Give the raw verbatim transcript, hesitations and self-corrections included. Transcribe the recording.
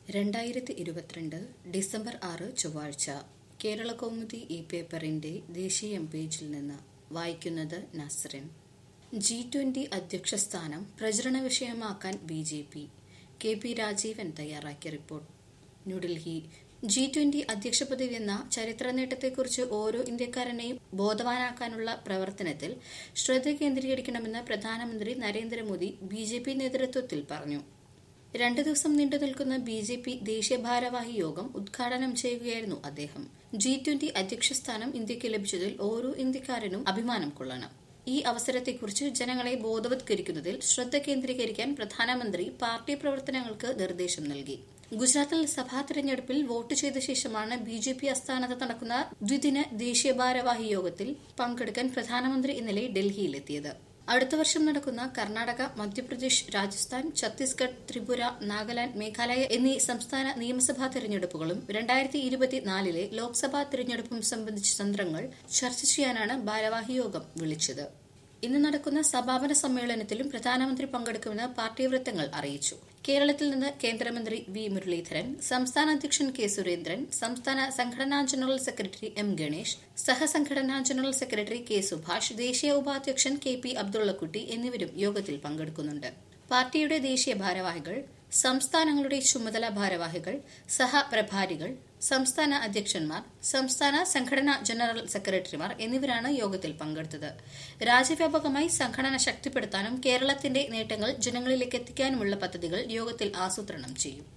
രണ്ടായിരത്തി ഇരുപത്തിരണ്ട് ഡിസംബർ ആറ് ചൊവ്വാഴ്ച കേരള കൗമുദി ഈ പേപ്പറിന്റെ ദേശീയ പേജിൽ നിന്ന് വായിക്കുന്നത് നസ്റിൻ. ജി ട്വന്റി അധ്യക്ഷ സ്ഥാനം പ്രചരണ വിഷയമാക്കാൻ B J P. K P Rajeevan തയ്യാറാക്കിയ റിപ്പോർട്ട്. ന്യൂഡൽഹി. ജി ട്വന്റി അധ്യക്ഷ പദവി എന്ന ചരിത്ര നേട്ടത്തെക്കുറിച്ച് ഓരോ ഇന്ത്യക്കാരനെയും ബോധവാനാക്കാനുള്ള പ്രവർത്തനത്തിൽ ശ്രദ്ധ കേന്ദ്രീകരിക്കണമെന്ന് പ്രധാനമന്ത്രി നരേന്ദ്രമോദി ബി ജെ പി നേതൃത്വത്തിൽ പറഞ്ഞു. രണ്ടു ദിവസം നീണ്ടു നിൽക്കുന്ന ബി ജെ പി ദേശീയ ഭാരവാഹി യോഗം ഉദ്ഘാടനം ചെയ്യുകയായിരുന്നു അദ്ദേഹം. ജി ട്വന്റി അധ്യക്ഷ സ്ഥാനം ഇന്ത്യക്ക് ലഭിച്ചതിൽ ഓരോ ഇന്ത്യക്കാരനും അഭിമാനം കൊള്ളണം. ഈ അവസരത്തെക്കുറിച്ച് ജനങ്ങളെ ബോധവത്കരിക്കുന്നതിൽ ശ്രദ്ധ കേന്ദ്രീകരിക്കാൻ പ്രധാനമന്ത്രി പാർട്ടി പ്രവർത്തനങ്ങൾക്ക് നിർദ്ദേശം നൽകി. ഗുജറാത്തിൽ സഭാ തെരഞ്ഞെടുപ്പിൽ വോട്ട് ചെയ്ത ശേഷമാണ് ബി ജെ പി ആസ്ഥാനത്ത് നടക്കുന്ന ദ്വിദിന ദേശീയ ഭാരവാഹി യോഗത്തിൽ പങ്കെടുക്കാൻ പ്രധാനമന്ത്രി ഇന്നലെ ഡൽഹിയിലെത്തിയത്. അടുത്ത വർഷം നടക്കുന്ന കർണാടക, മധ്യപ്രദേശ്, രാജസ്ഥാൻ, ഛത്തീസ്ഗഡ്, ത്രിപുര, നാഗാലാന്റ്, മേഘാലയ എന്നീ സംസ്ഥാന നിയമസഭാ തെരഞ്ഞെടുപ്പുകളും രണ്ടായിരത്തി ഇരുപത്തിനാലിലെ ലോക്സഭാ തെരഞ്ഞെടുപ്പും സംബന്ധിച്ച തന്ത്രങ്ങൾ ചർച്ച ചെയ്യാനാണ് ഭാരവാഹി യോഗം വിളിച്ചത്. ഇന്ന് നടക്കുന്ന സമാപന സമ്മേളനത്തിലും പ്രധാനമന്ത്രി പങ്കെടുക്കുമെന്ന് പാർട്ടി വൃത്തങ്ങൾ അറിയിച്ചു. കേരളത്തിൽ നിന്ന് കേന്ദ്രമന്ത്രി വി മുരളീധരൻ, സംസ്ഥാന അധ്യക്ഷൻ കെ സുരേന്ദ്രൻ, സംസ്ഥാന സംഘടനാ ജനറൽ സെക്രട്ടറി എം ഗണേഷ്, സഹസംഘടനാ ജനറൽ സെക്രട്ടറി കെ സുഭാഷ്, ദേശീയ ഉപാധ്യക്ഷൻ കെ പി അബ്ദുള്ളക്കുട്ടി എന്നിവരും യോഗത്തിൽ പങ്കെടുക്കുന്നുണ്ട്. പാർട്ടിയുടെ ദേശീയ ഭാരവാഹികൾ, സംസ്ഥാനങ്ങളുടെ ചുമതല ഭാരവാഹികൾ, സഹപ്രഭാരികൾ, സംസ്ഥാന അധ്യക്ഷന്മാർ, സംസ്ഥാന സംഘടനാ ജനറൽ സെക്രട്ടറിമാർ എന്നിവരാണ് യോഗത്തിൽ പങ്കെടുത്തത്. രാജ്യവ്യാപകമായി സംഘടന ശക്തിപ്പെടുത്താനും കേരളത്തിന്റെ നേട്ടങ്ങൾ ജനങ്ങളിലേക്ക് എത്തിക്കാനുമുള്ള പദ്ധതികൾ യോഗത്തിൽ ആസൂത്രണം ചെയ്യും.